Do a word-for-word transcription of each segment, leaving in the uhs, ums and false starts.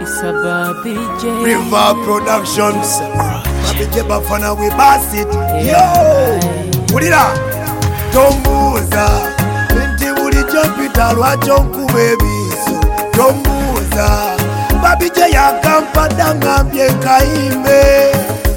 River Productions. Babi J Bafana we bass it. Yo, Ulira Tombuza Nti buli jopita lwacho nkubebiso Tombuza Babi J yakampada ngambye kaimbe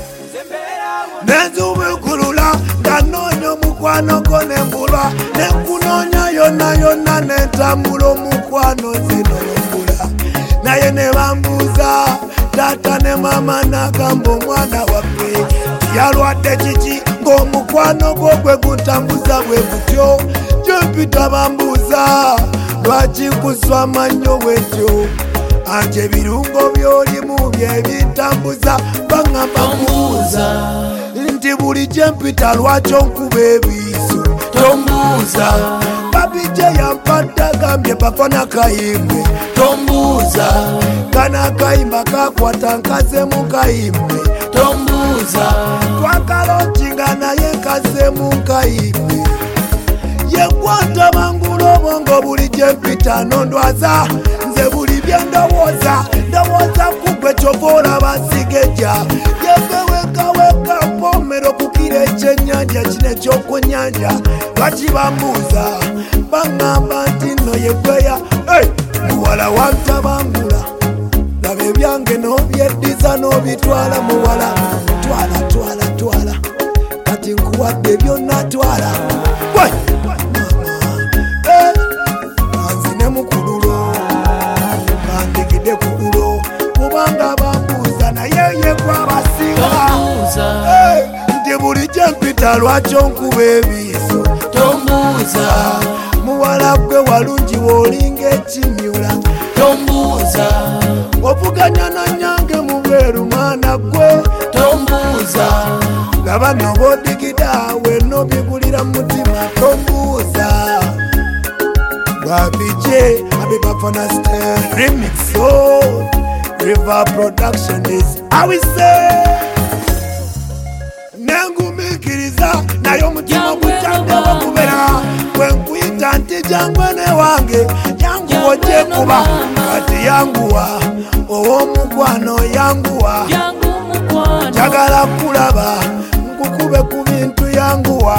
Nenzuwe kulula Nganonyo mukwano kone mbula Nenkunonya yona yona Nentambulo mukwano zino mbula Naye ne bambuza Tata ne mama nagambo mwana wape Yalwadde kiki ng'omukwano gwe gutambuza bwe gutyo Jempita bambuza lwaki kuswa mannyo bwetyo Anje ebirungo by'olimu bye bintambuza baŋŋamba mbuuza Nti buli jempita lwaki onkuba ebiso tombuuza Babi J yampadde agambye Bafana kayimbe tombuuza Kana akayimba kakwata nkaze mu kayimbe tombuuza Twakalotinga naye nkaze mu kayimbe Yekwata bangula obwongo buli jempita nondwaza Nze buli bye ndowooza ndowooza kugwe kyova olaba nsigeja Yegwe weka weka mpomero kukira ekyennyanja kino ekyokunnyanja lwaki bambuuza baŋŋamba nti nno yegweya muwala wantabangula laba ebyange n'obyeddiza n'obitwala muwala twala twala twala kati nkuwadde byonna twala kanzine mukululo kandigidde kululo kubanga bambuuza naye yegwabasinga nti buli jempita lwaki onkuba ebiso tombuuza muwala gwe walungi w'olinga ekimyula tombuuza ovuganya na nyange mu bweru mwana gwe tombuuza laba nobodigida wenno bigulira mutima tombuuza Babi J Abi Bafana style remix oh River Production is how we say Nengumikiriza nayo mutima gutange bakubera Kwenkuyita nti jangwene wange yangu oje kuba kati yanguwa owomukwano yanguwa jagala kulaba nkukube ku bintu yanguwa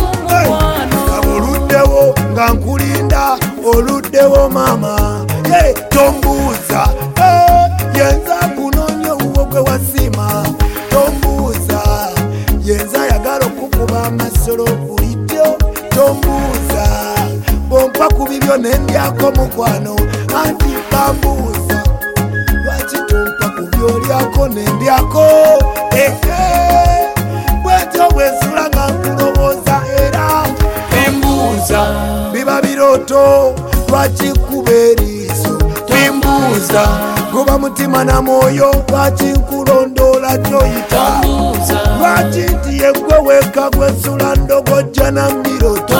oluddewo nga nkulinda oluddewo mama hey, tombuuza hey, yenza kunoonya owuwo gwe wasima tombuuza yenza yagala okukuba amasolo bulijjo tombuuza bompa ku bibyo nendyako mukwano anti bambuuza lwaki tompa ku byolyako nendyako eke bwetyo bwensula nga nkulowooza era bimbuuza biba birooto lwaki kuba eriiso bimbuuza guba mutima na mwoyo lwaki nkulondoola kyoyita lwaki nti yeggwe weka gwensula ndogojja na mbirooto